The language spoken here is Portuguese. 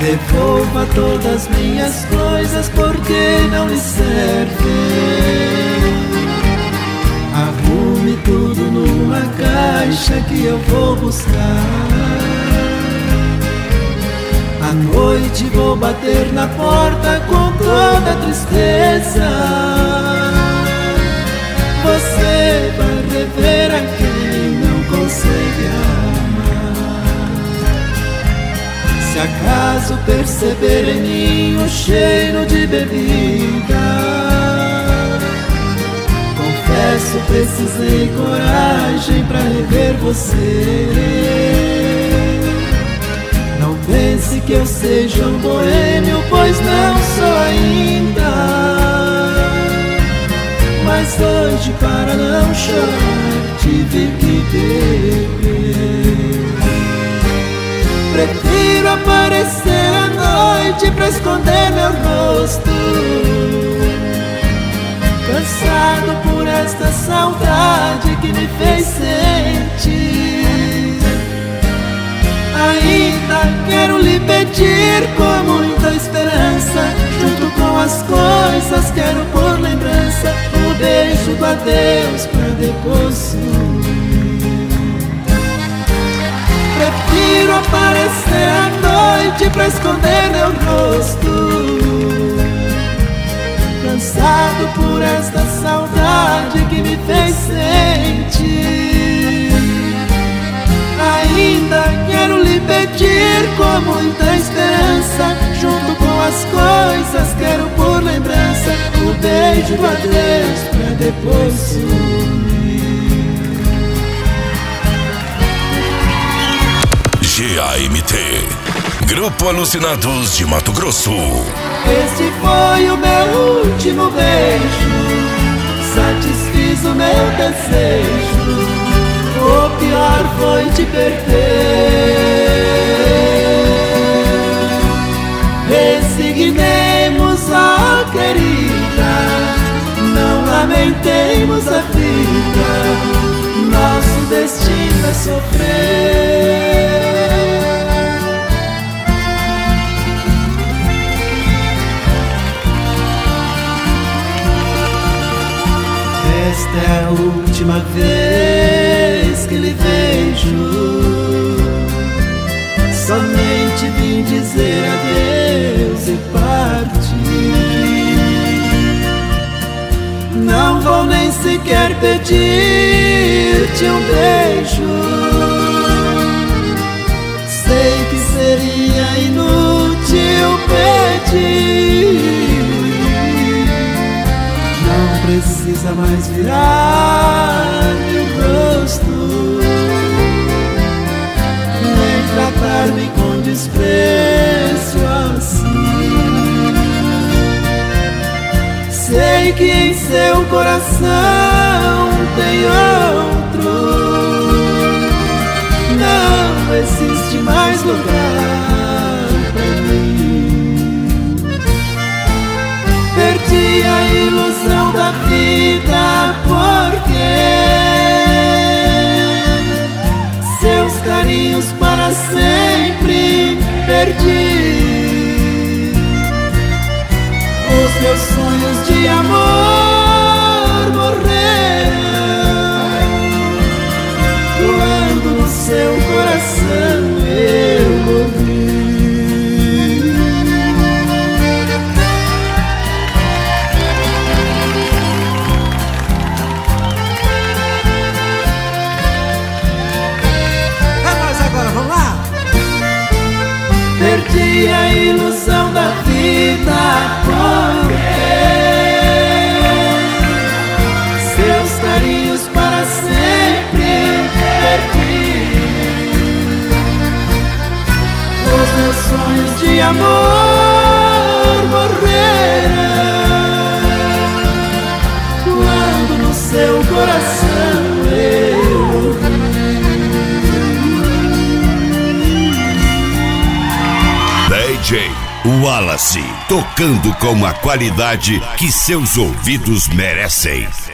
Devolva todas minhas coisas porque não lhe servem. Arrume tudo numa caixa que eu vou buscar. À noite vou bater na porta com toda tristeza. Você vai rever a quem não consegue amar. Se acaso perceber em mim o cheiro de bebida, confesso, precisei coragem pra rever você. Não pense que eu seja um boêmio, pois não sou ainda. Mas hoje, para não chorar, tive que beber. Prefiro aparecer à noite pra esconder meu rosto, cansado por esta saudade que me fez sentir. Ainda quero lhe pedir com muita esperança, junto com as coisas quero por lembrança o beijo do adeus pra depois sumir. Prefiro aparecer à noite pra esconder meu rosto, cansado por esta saudade que me fez sentir. Ainda quero lhe pedir com muita esperança, junto com as coisas quero por lembrança o beijo do adeus pra depois sumir. GAMT, Grupo Alucinados de Mato Grosso. Este foi o meu último beijo, satisfiz o meu desejo. O pior foi te perder. Resignemos, ó querida, não lamentemos a vida, nosso destino é sofrer. Esta é a última vez que lhe vejo, somente vim dizer adeus e partir. Não vou nem sequer pedir-te um beijo, sei que seria inútil pedir. Não precisa mais virar-me o rosto, nem tratar-me com desprezo assim. Sei que em seu coração tem outro, não existe mais lugar pra mim. Perdi a ilusão da vida porque seus carinhos para sempre perdi. Os meus sonhos de amor morreram quando no seu coração eu morri. Perdi a ilusão da vida porque seus carinhos para sempre perdi. Os meus sonhos de amor morreram quando no seu coração eu morri. DJ Wallace, tocando com a qualidade que seus ouvidos merecem.